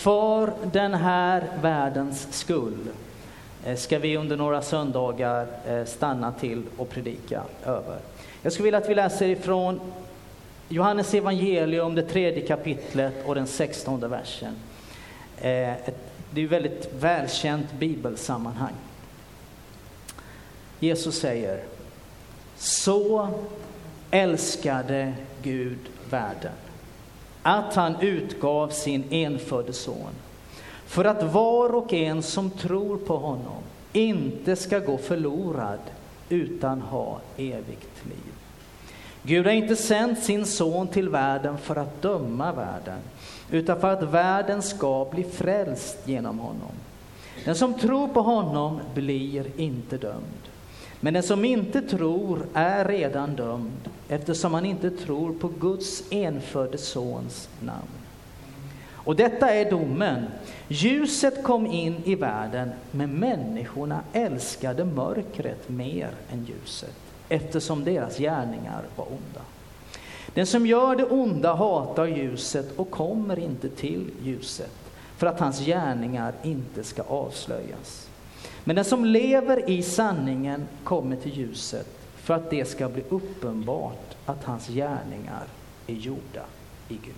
för den här världens skull ska vi under några söndagar stanna till och predika över. Jag skulle vilja att vi läser ifrån Johannes evangelium, det 3:e kapitlet och den 16:e versen. Det är ett väldigt välkänt bibelsammanhang. Jesus säger: så älskade Gud världen, att han utgav sin enfödde son, för att var och en som tror på honom inte ska gå förlorad utan ha evigt liv. Gud har inte sänt sin son till världen för att döma världen, utan för att världen ska bli frälst genom honom. Den som tror på honom blir inte dömd. Men den som inte tror är redan dömd, eftersom han inte tror på Guds enfödde sons namn. Och detta är domen. Ljuset kom in i världen, men människorna älskade mörkret mer än ljuset, eftersom deras gärningar var onda. Den som gör det onda hatar ljuset och kommer inte till ljuset, för att hans gärningar inte ska avslöjas. Men den som lever i sanningen kommer till ljuset, för att det ska bli uppenbart att hans gärningar är gjorda i Gud.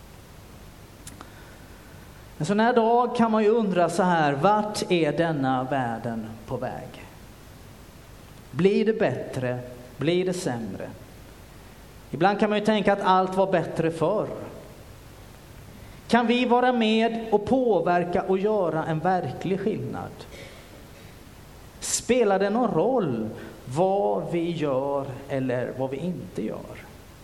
En sån här dag kan man ju undra så här: vart är denna världen på väg? Blir det bättre? Blir det sämre? Ibland kan man ju tänka att allt var bättre förr. Kan vi vara med och påverka och göra en verklig skillnad? Spelar det någon roll vad vi gör eller vad vi inte gör?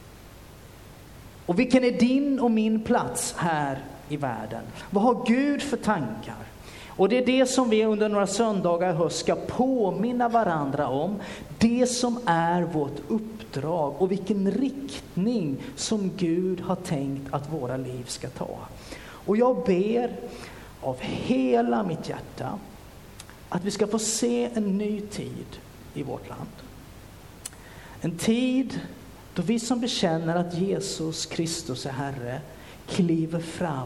Och vilken är din och min plats här i världen? Vad har Gud för tankar? Och det är det som vi under några söndagar i höst ska påminna varandra om. Det som är vårt uppdrag och vilken riktning som Gud har tänkt att våra liv ska ta. Och jag ber av hela mitt hjärta att vi ska få se en ny tid i vårt land. En tid då vi som bekänner att Jesus Kristus är Herre kliver fram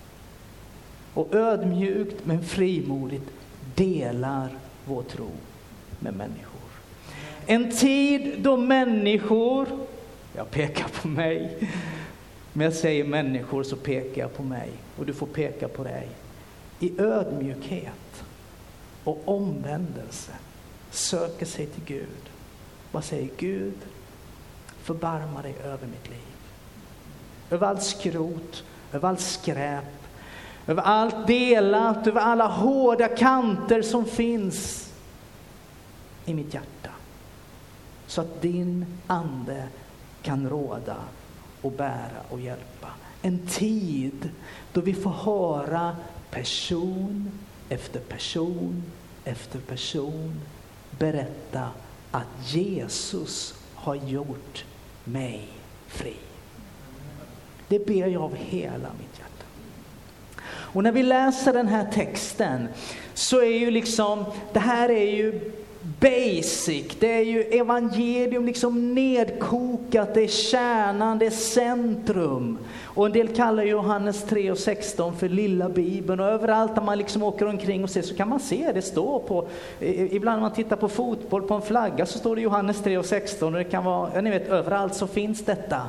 och ödmjukt men frimodigt delar vår tro med människor. En tid då människor, jag pekar på mig, men jag säger människor så pekar jag på mig och du får peka på dig, i ödmjukhet och omvändelse söker sig till Gud. Vad säger Gud? Förbarma dig över mitt liv. Över allt skrot, över allt skräp, över allt delat, över alla hårda kanter som finns i mitt hjärta. Så att din ande kan råda och bära och hjälpa. En tid då vi får höra person efter person efter person berätta att Jesus har gjort mig fri. Det ber jag av hela mitt hjärta. Och när vi läser den här texten så är ju liksom, det här är ju basic, det är ju evangelium liksom nedkokat, det är kärnan, det är centrum. Och en del kallar Johannes 3:16 för lilla Bibeln, och överallt där man liksom åker omkring och ser så kan man se det står på, ibland när man tittar på fotboll på en flagga så står det Johannes 3:16, och det kan vara, ja, ni vet, överallt så finns detta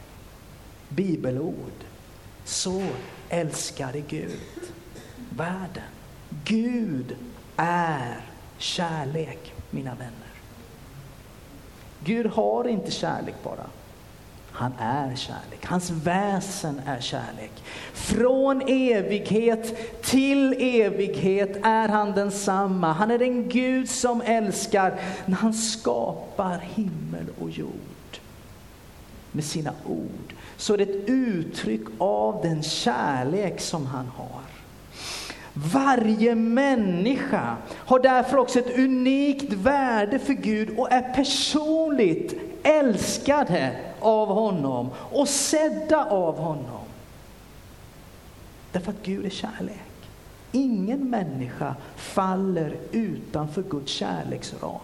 bibelord. Så älskade Gud världen. Gud är kärlek, mina vänner. Gud har inte kärlek bara. Han är kärlek. Hans väsen är kärlek. Från evighet till evighet är han densamma. Han är den Gud som älskar när han skapar himmel och jord med sina ord. Så är det ett uttryck av den kärlek som han har. Varje människa har därför också ett unikt värde för Gud och är personligt älskade av honom och sedda av honom. Därför att Gud är kärlek. Ingen människa faller utanför Guds kärleksram.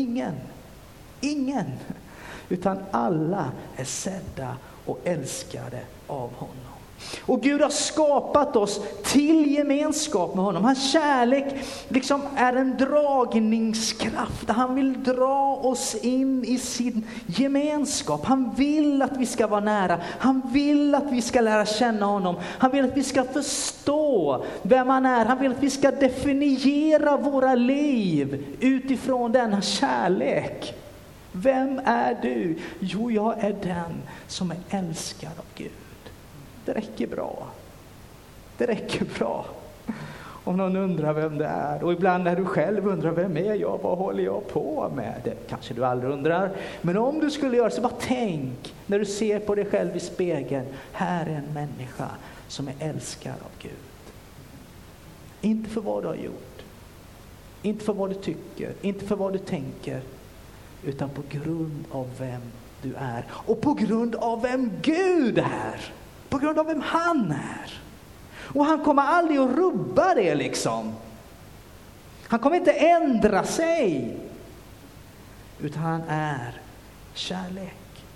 Ingen. Utan alla är sedda och älskade av honom. Och Gud har skapat oss till gemenskap med honom. Hans kärlek liksom är en dragningskraft. Han vill dra oss in i sin gemenskap. Han vill att vi ska vara nära. Han vill att vi ska lära känna honom. Han vill att vi ska förstå vem han är. Han vill att vi ska definiera våra liv utifrån denna kärlek. Vem är du? Jo, jag är den som är älskad av Gud. Det räcker bra. Det räcker bra. Om någon undrar vem det är. Och ibland när du själv undrar, vem är jag? Vad håller jag på med? Det kanske du aldrig undrar. Men om du skulle göra så, bara tänk när du ser på dig själv i spegeln. Här är en människa som är älskad av Gud. Inte för vad du har gjort. Inte för vad du tycker. Inte för vad du tänker. Utan på grund av vem du är. Och på grund av vem Gud är. På grund av vem han är. Och han kommer aldrig att rubba det liksom. Han kommer inte ändra sig. Utan han är kärlek.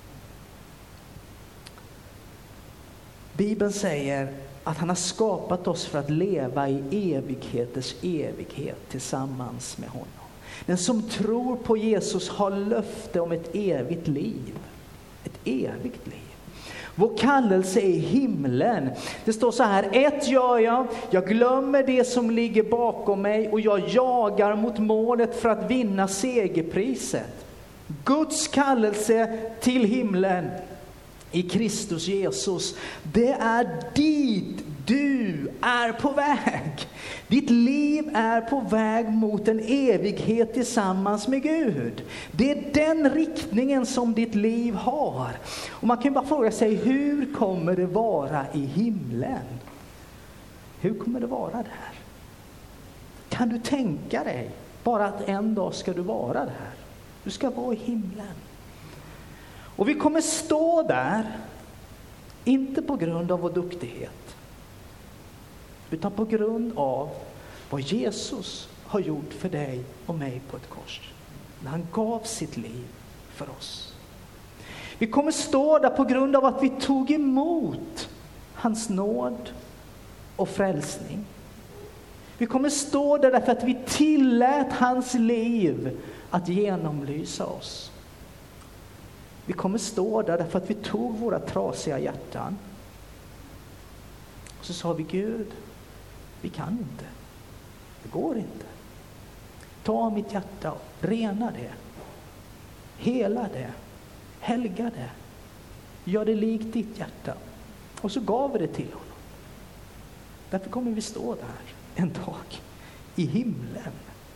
Bibeln säger att han har skapat oss för att leva i evigheters evighet tillsammans med honom. Den som tror på Jesus har löfte om ett evigt liv. Ett evigt liv. Vår kallelse är himlen. Det står så här: ett gör jag glömmer det som ligger bakom mig och jag jagar mot målet för att vinna segerpriset. Guds kallelse till himlen i Kristus Jesus. Det är dit du är på väg. Ditt liv är på väg mot en evighet tillsammans med Gud. Det är den riktningen som ditt liv har. Och man kan bara fråga sig, hur kommer det vara i himlen? Hur kommer det vara där? Kan du tänka dig bara att en dag ska du vara där? Du ska vara i himlen. Och vi kommer stå där, inte på grund av vår duktighet, utan på grund av vad Jesus har gjort för dig och mig på ett kors. När han gav sitt liv för oss. Vi kommer stå där på grund av att vi tog emot hans nåd och frälsning. Vi kommer stå där därför att vi tillät hans liv att genomlysa oss. Vi kommer stå där därför att vi tog våra trasiga hjärtan. Och så sa vi, Gud, vi kan inte. Det går inte. Ta mitt hjärta och rena det. Hela det. Helga det. Gör det likt ditt hjärta. Och så gav vi det till honom. Därför kommer vi stå där en dag i himlen.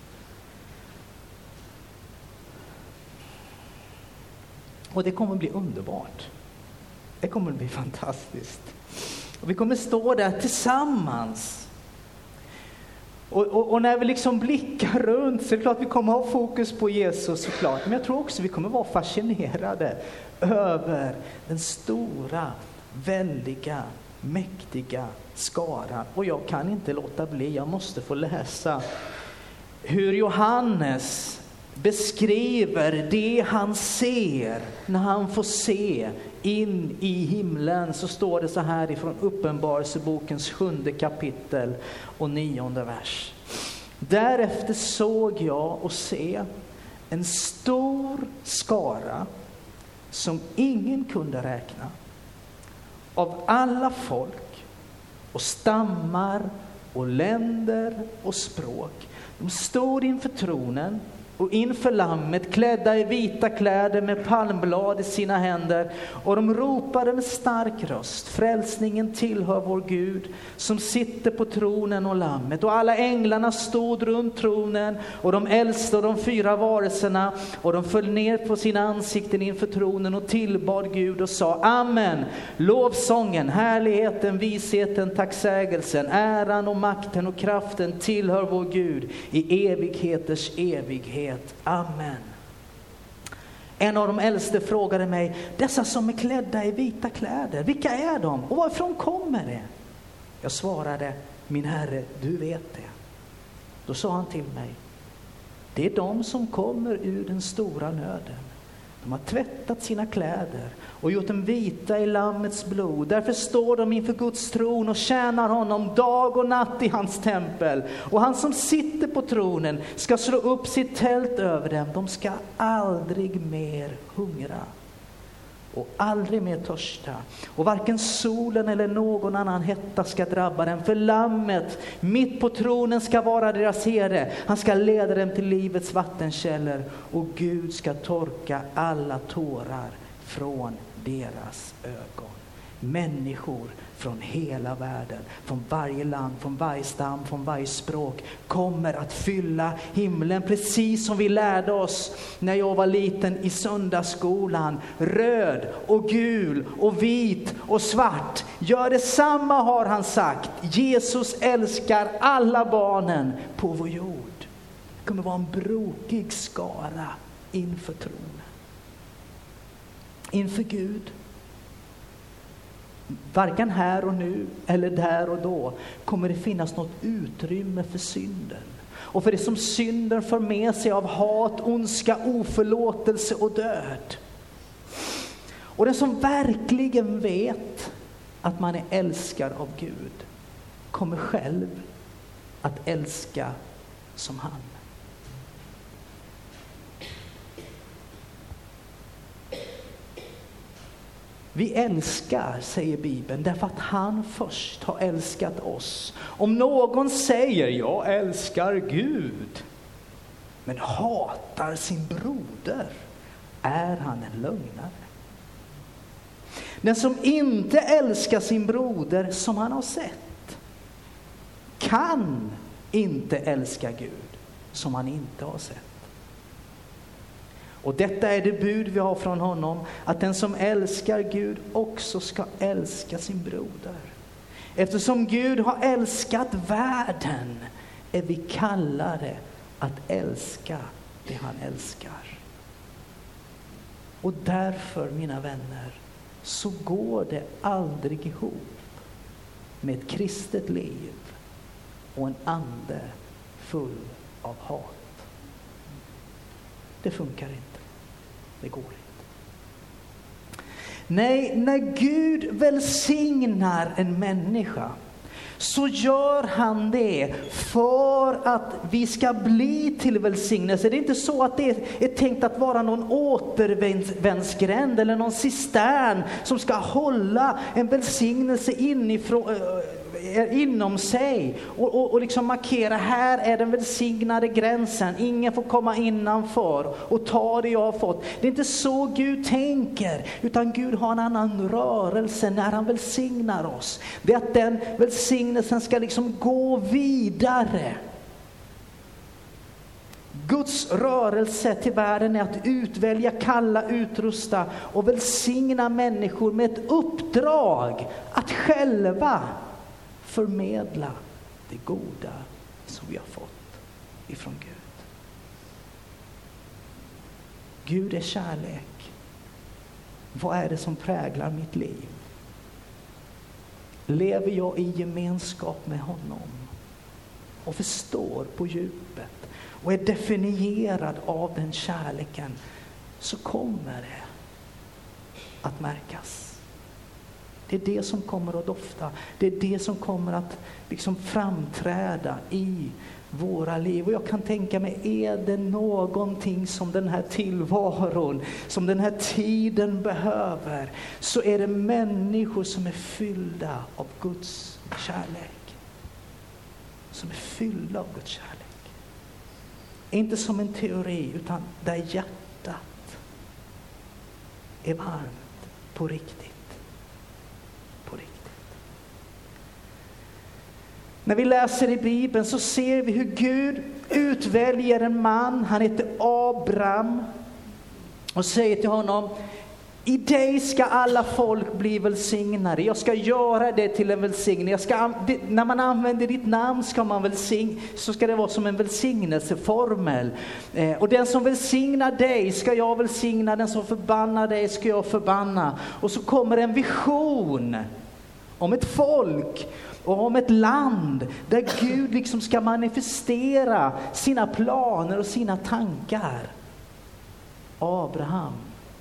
Och det kommer bli underbart. Det kommer bli fantastiskt. Och vi kommer stå där tillsammans. Och när vi liksom blickar runt så är det klart att vi kommer ha fokus på Jesus såklart. Men jag tror också att vi kommer vara fascinerade över den stora, väldiga, mäktiga skaran. Och jag kan inte låta bli, jag måste få läsa hur Johannes beskriver det han ser när han får se in i himlen. Så står det så här ifrån Uppenbarelsebokens 7:e kapitel och 9:e vers. Därefter såg jag och se en stor skara som ingen kunde räkna, av alla folk och stammar och länder och språk. De stod inför tronen och inför lammet, klädda i vita kläder med palmblad i sina händer. Och de ropade med stark röst: frälsningen tillhör vår Gud som sitter på tronen och lammet. Och alla änglarna stod runt tronen och de äldste och de 4 varelserna. Och de föll ner på sina ansikten inför tronen och tillbad Gud och sa: Amen. Lovsången, härligheten, visheten, tacksägelsen, äran och makten och kraften tillhör vår Gud i evigheters evighet. Amen. En av de äldste frågade mig: dessa som är klädda i vita kläder, vilka är de och varifrån kommer det? Jag svarade: min herre, du vet det. Då sa han till mig: det är de som kommer ur den stora nöden. De har tvättat sina kläder och gjort dem vita i Lammets blod. Därför står de inför Guds tron och tjänar honom dag och natt i hans tempel. Och han som sitter på tronen ska slå upp sitt tält över dem. De ska aldrig mer hungra och aldrig mer törsta. Och varken solen eller någon annan hetta ska drabba dem. För Lammet mitt på tronen ska vara deras herde. Han ska leda dem till livets vattenkällor. Och Gud ska torka alla tårar från deras ögon. Människor från hela världen, från varje land, från varje stam, från varje språk kommer att fylla himlen, precis som vi lärde oss när jag var liten i söndagsskolan. Röd och gul och vit och svart. Gör detsamma, har han sagt. Jesus älskar alla barnen på vår jord. Det kommer vara en brokig skara inför tronen. Inför Gud. Varken här och nu eller där och då kommer det finnas något utrymme för synden. Och för det som synden för med sig av hat, ondska, oförlåtelse och död. Och den som verkligen vet att man är älskad av Gud kommer själv att älska som han. Vi älskar, säger Bibeln, därför att han först har älskat oss. Om någon säger jag älskar Gud men hatar sin broder, är han en lögnare. Den som inte älskar sin broder som han har sett kan inte älska Gud som han inte har sett. Och detta är det bud vi har från honom, att den som älskar Gud också ska älska sin broder. Eftersom Gud har älskat världen är vi kallade att älska det han älskar. Och därför, mina vänner, så går det aldrig ihop med ett kristet liv och en ande full av hat. Det funkar inte. Det går inte. Nej, när Gud välsignar en människa så gör han det för att vi ska bli till välsignelse. Det är inte så att det är tänkt att vara någon återvändsgränd eller någon cistern som ska hålla en välsignelse inom sig och liksom markera, här är den välsignade gränsen, ingen får komma innanför och ta det jag har fått. Det är inte så Gud tänker, utan Gud har en annan rörelse när han välsignar oss. Det är att den välsignelsen ska liksom gå vidare. Guds rörelse till världen är att utvälja, kalla, utrusta och välsigna människor med ett uppdrag att själva förmedla det goda som vi har fått ifrån Gud. Gud är kärlek. Vad är det som präglar mitt liv? Lever jag i gemenskap med honom och förstår på djupet och är definierad av den kärleken, så kommer det att märkas. Det är det som kommer att dofta. Det är det som kommer att liksom framträda i våra liv. Och jag kan tänka mig, är det någonting som den här tillvaron, som den här tiden behöver, så är det människor som är fyllda av Guds kärlek. Som är fyllda av Guds kärlek. Inte som en teori, utan där hjärtat är varmt på riktigt. När vi läser i Bibeln så ser vi hur Gud utväljer en man, han heter Abraham, och säger till honom, i dig ska alla folk bli välsignade. Jag ska göra det till en välsignelse. När man använder ditt namn så ska det vara som en välsignelseformel. Och den som välsignar dig ska jag välsigna, den som förbannar dig ska jag förbanna. Och så kommer en vision om ett folk och om ett land där Gud liksom ska manifestera sina planer och sina tankar. Abraham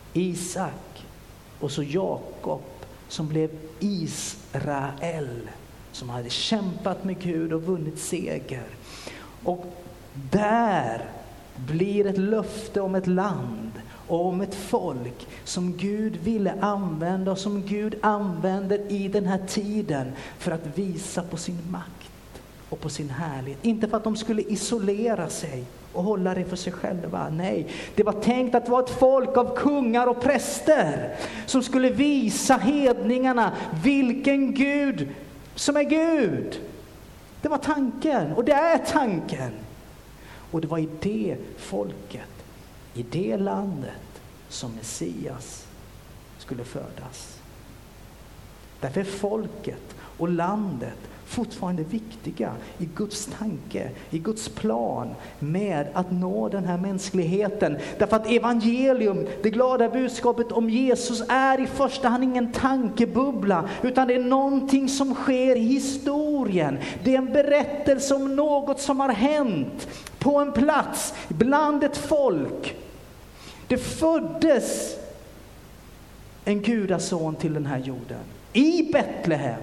Isak och så Jakob som blev Israel, som hade kämpat med Gud och vunnit seger. Och där blir ett löfte om ett land och om ett folk som Gud ville använda och som Gud använder i den här tiden för att visa på sin makt och på sin härlighet. Inte för att de skulle isolera sig och hålla det för sig själva. Nej, det var tänkt att vara ett folk av kungar och präster som skulle visa hedningarna vilken Gud som är Gud. Det var tanken, och det är tanken. Och det var i det folket, i det landet som Messias skulle födas. Därför är folket och landet fortfarande viktiga i Guds tanke, i Guds plan med att nå den här mänskligheten. Därför att evangelium, det glada budskapet om Jesus, är i första hand ingen tankebubbla, utan det är någonting som sker i historien. Det är en berättelse om något som har hänt på en plats, bland ett folk. Det föddes en gudason till den här jorden i Betlehem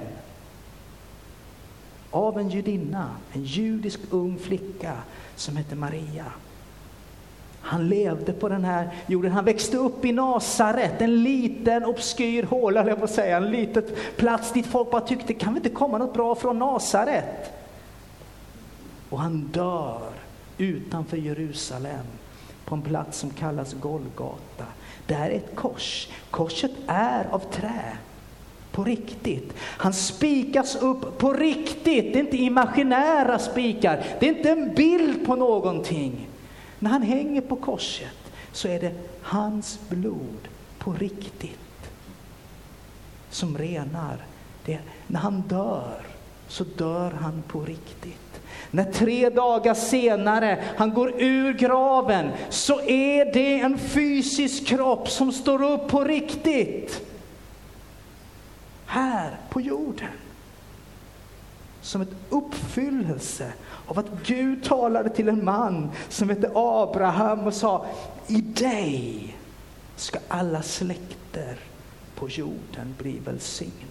av en judinna, en judisk ung flicka som hette Maria. Han levde på den här jorden. Han växte upp i Nasaret, en liten obskyr håla, jag får säga, en liten plats dit folk bara tyckte, kan vi inte komma något bra från Nasaret? Och han dör utanför Jerusalem på en plats som kallas Golgata. Det är ett kors. Korset är av trä. På riktigt. Han spikas upp på riktigt. Det är inte imaginära spikar. Det är inte en bild på någonting. När han hänger på korset så är det hans blod på riktigt som renar. När han dör så dör han på riktigt. När 3 dagar senare han går ur graven så är det en fysisk kropp som står upp på riktigt. Här på jorden. Som ett uppfyllelse av att Gud talade till en man som hette Abraham och sa, i dig ska alla släkter på jorden bli välsignade.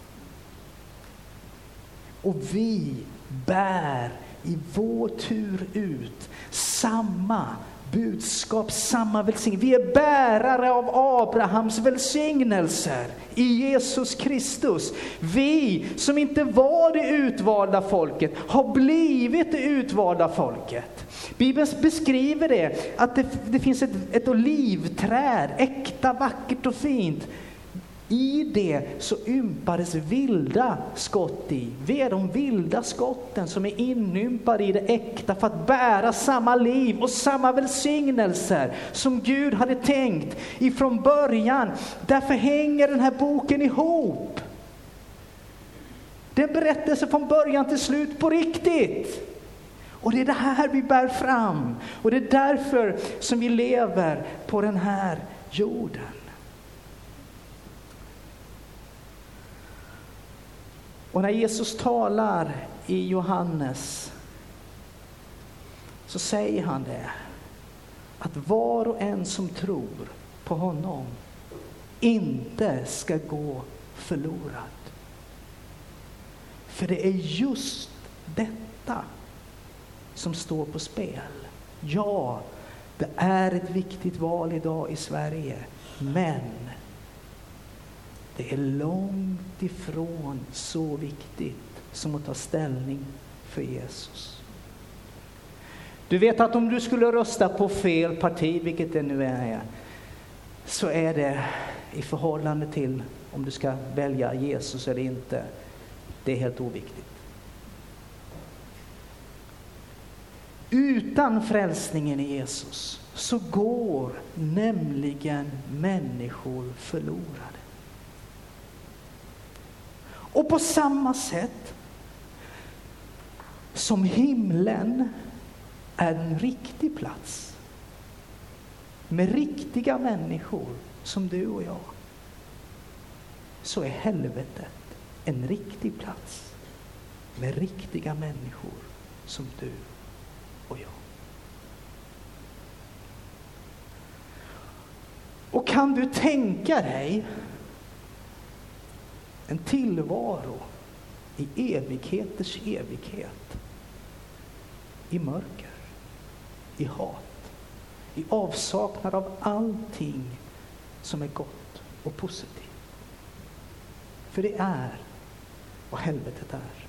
Och vi bär i vår tur ut samma budskap, samma välsignelse. Vi är bärare av Abrahams välsignelser i Jesus Kristus. Vi som inte var det utvalda folket har blivit det utvalda folket. Bibeln beskriver det, att det finns ett olivträd, äkta, vackert och fint. I det så ympades vilda skott i. Vi är de vilda skotten som är inympade i det äkta för att bära samma liv och samma välsignelser som Gud hade tänkt ifrån början. Därför hänger den här boken ihop. Det är en berättelse från början till slut på riktigt. Och det är det här vi bär fram. Och det är därför som vi lever på den här jorden. Och när Jesus talar i Johannes så säger han det, att var och en som tror på honom inte ska gå förlorad. För det är just detta som står på spel. Ja, det är ett viktigt val idag i Sverige, men det är långt ifrån så viktigt som att ta ställning för Jesus. Du vet att om du skulle rösta på fel parti, vilket det nu är, så är det i förhållande till om du ska välja Jesus eller inte. Det är helt oviktigt. Utan frälsningen i Jesus så går nämligen människor förlorade. Och på samma sätt som himlen är en riktig plats med riktiga människor som du och jag, så är helvetet en riktig plats med riktiga människor som du och jag. Och kan du tänka dig en tillvaro i evigheters evighet, i mörker, i hat, i avsaknad av allting som är gott och positivt? För det är vad helvetet är.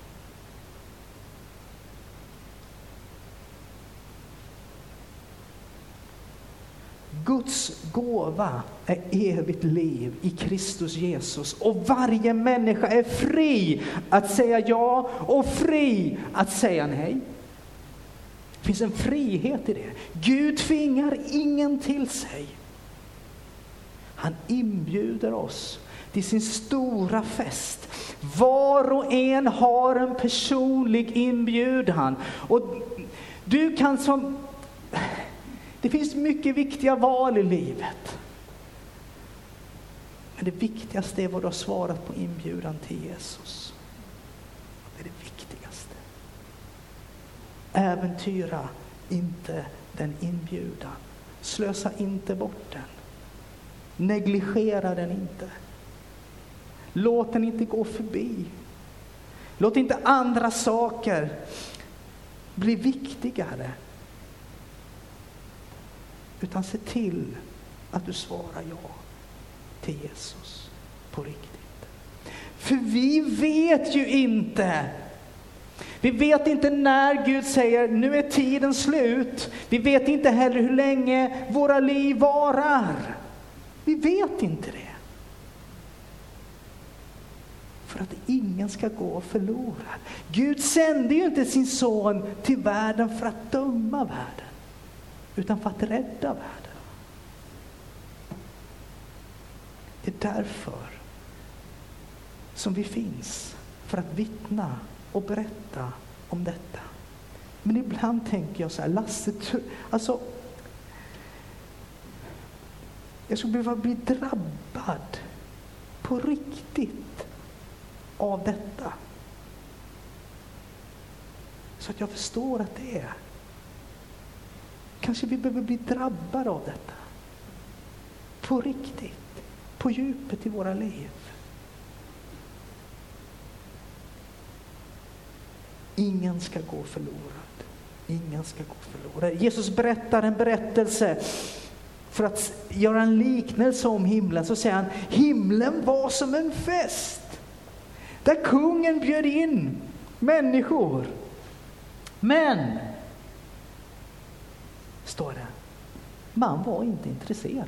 Guds gåva är evigt liv i Kristus Jesus, och varje människa är fri att säga ja och fri att säga nej. Det finns en frihet i det. Gud tvingar ingen till sig. Han inbjuder oss till sin stora fest. Var och en har en personlig inbjudan. Och du kan det finns mycket viktiga val i livet. Men det viktigaste är vad du har svarat på inbjudan till Jesus. Det är det viktigaste. Äventyra inte den inbjudan. Slösa inte bort den. Negligera den inte. Låt den inte gå förbi. Låt inte andra saker bli viktigare. Utan se till att du svarar ja till Jesus på riktigt. För vi vet ju inte. Vi vet inte när Gud säger nu är tiden slut. Vi vet inte heller hur länge våra liv varar. Vi vet inte det. För att ingen ska gå förlorad. Gud sände ju inte sin son till världen för att döma världen, utan för att rädda världen. Det är därför som vi finns, för att vittna och berätta om detta. Men ibland tänker jag så här, Lasse, alltså jag skulle behöva bli drabbad på riktigt av detta, så att jag förstår att det är. Kanske vi behöver bli drabbade av detta. På riktigt. På djupet i våra liv. Ingen ska gå förlorad. Ingen ska gå förlorad. Jesus berättar en berättelse för att göra en liknelse om himlen. Så säger han, himlen var som en fest. Där kungen bjöd in människor. Men står det, man var inte intresserad.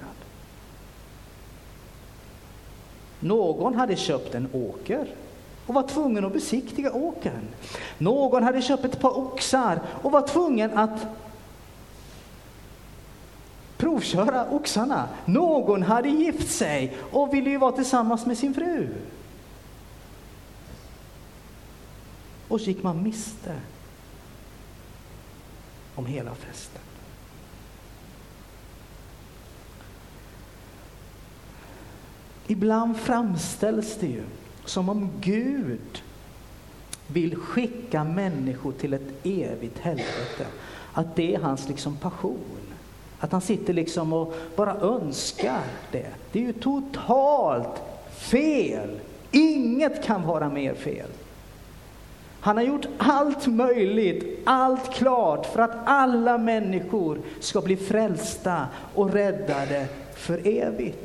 Någon hade köpt en åker och var tvungen att besiktiga åkern. Någon hade köpt ett par oxar och var tvungen att provköra oxarna. Någon hade gift sig och ville ju vara tillsammans med sin fru. Och så gick man miste om hela festen. Ibland framställs det ju som om Gud vill skicka människor till ett evigt helvete. Att det är hans liksom passion. Att han sitter liksom och bara önskar det. Det är ju totalt fel. Inget kan vara mer fel. Han har gjort allt möjligt, allt klart för att alla människor ska bli frälsta och räddade för evigt.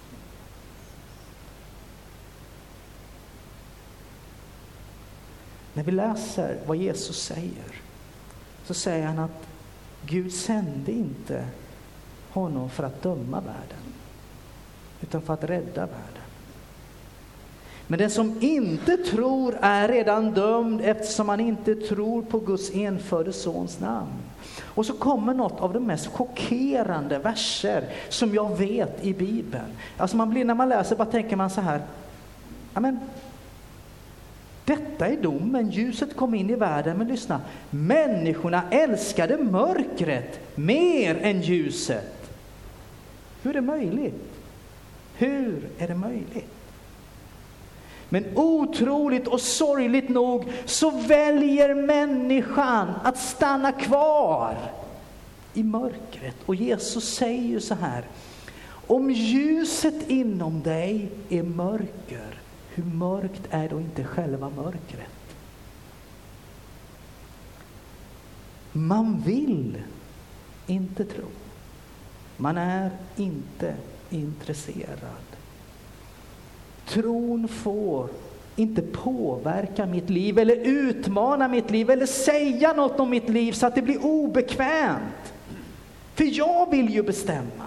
När vi läser vad Jesus säger, så säger han att Gud sände inte honom för att döma världen, utan för att rädda världen. Men den som inte tror är redan dömd, eftersom han inte tror på Guds enfödde sons namn. Och så kommer något av de mest chockerande verser som jag vet i Bibeln. Alltså när man läser bara tänker man så här, amen, detta är domen, ljuset kom in i världen, men lyssna, människorna älskade mörkret mer än ljuset. Hur är det möjligt? Hur är det möjligt? Men otroligt och sorgligt nog så väljer människan att stanna kvar i mörkret. Och Jesus säger ju så här, Om ljuset inom dig är mörker, hur mörkt är då inte själva mörkret? Man vill inte tro. Man är inte intresserad. Tron får inte påverka mitt liv eller utmana mitt liv eller säga något om mitt liv så att det blir obekvämt. För jag vill ju bestämma.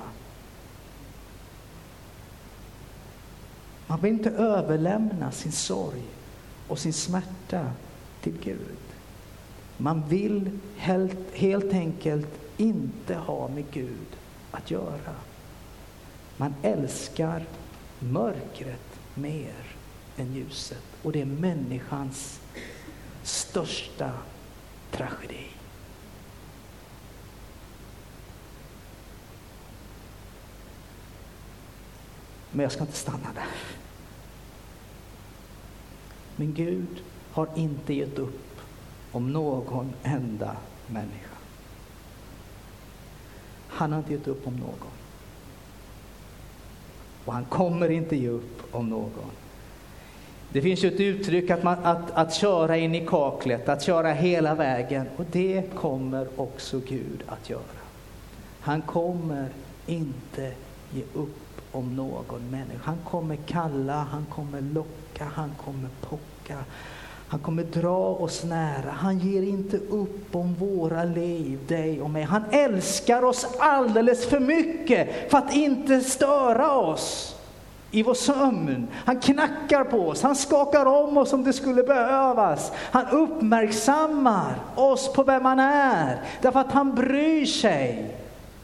Man vill inte överlämna sin sorg och sin smärta till Gud. Man vill helt enkelt inte ha med Gud att göra. Man älskar mörkret mer än ljuset. Och det är människans största tragedi. Men jag ska inte stanna där. Men Gud har inte gett upp om någon enda människa. Han har inte gett upp om någon. Och han kommer inte ge upp om någon. Det finns ju ett uttryck att köra in i kaklet, att köra hela vägen. Och det kommer också Gud att göra. Han kommer inte ge upp om någon människa. Han kommer kalla, han kommer locka, han kommer pocka. Han kommer dra oss nära. Han ger inte upp om våra liv, dig och mig. Han älskar oss alldeles för mycket för att inte störa oss i vår sömn. Han knackar på oss. Han skakar om oss om det skulle behövas. Han uppmärksammar oss på vem han är. Därför att han bryr sig.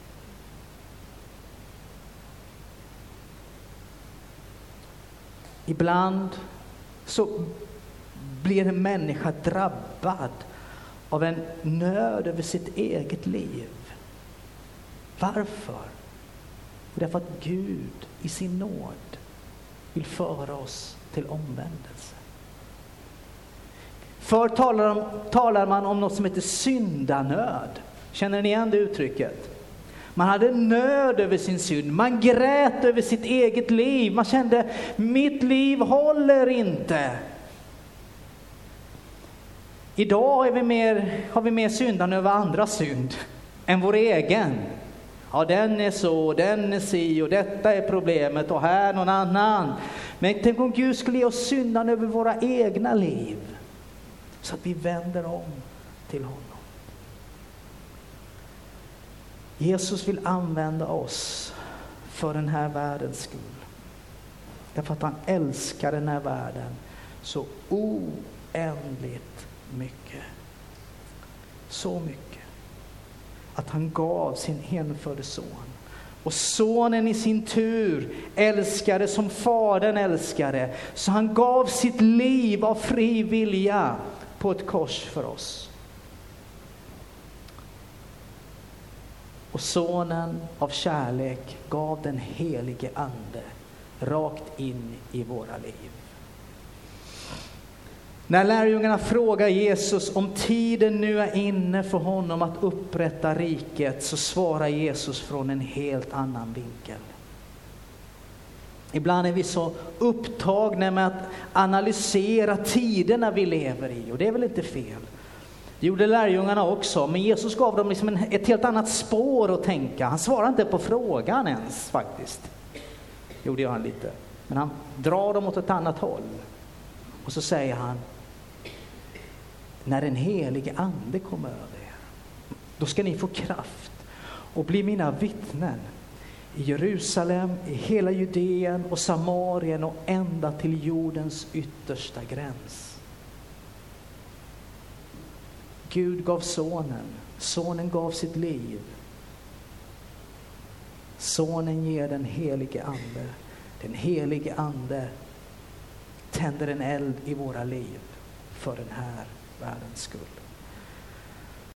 Ibland så blir en människa drabbad av en nöd över sitt eget liv. Varför? Därför att Gud i sin nåd vill föra oss till omvändelse. Förr talar man om något som heter syndanöd. Känner ni igen det uttrycket? Man hade nöd över sin synd. Man grät över sitt eget liv. Man kände, mitt liv håller inte. Idag har vi mer syndan över andras synd än vår egen. Ja, den är så, den är si och detta är problemet och här någon annan. Men tänk om Gud skulle ge oss syndan över våra egna liv. Så att vi vänder om till honom. Jesus vill använda oss för den här världens skull. Därför att han älskar den här världen så oändligt mycket. Så mycket. Att han gav sin hänförde son. Och sonen i sin tur älskade som fadern älskade. Så han gav sitt liv av fri vilja på ett kors för oss. Och sonen av kärlek gav den helige ande rakt in i våra liv. När lärjungarna frågar Jesus om tiden nu är inne för honom att upprätta riket, så svarar Jesus från en helt annan vinkel. Ibland är vi så upptagna med att analysera tiderna vi lever i, och det är väl inte fel. Det gjorde lärjungarna också, men Jesus gav dem liksom ett helt annat spår att tänka. Han svarade inte på frågan ens faktiskt. Gjorde han lite. Men han drar dem åt ett annat håll. Och så säger han, när den helige ande kommer över er, då ska ni få kraft och bli mina vittnen i Jerusalem, i hela Judeen och Samarien och ända till jordens yttersta gräns. Gud gav sonen. Sonen gav sitt liv. Sonen ger den helige ande. Den helige ande tänder en eld i våra liv för den här världens skull.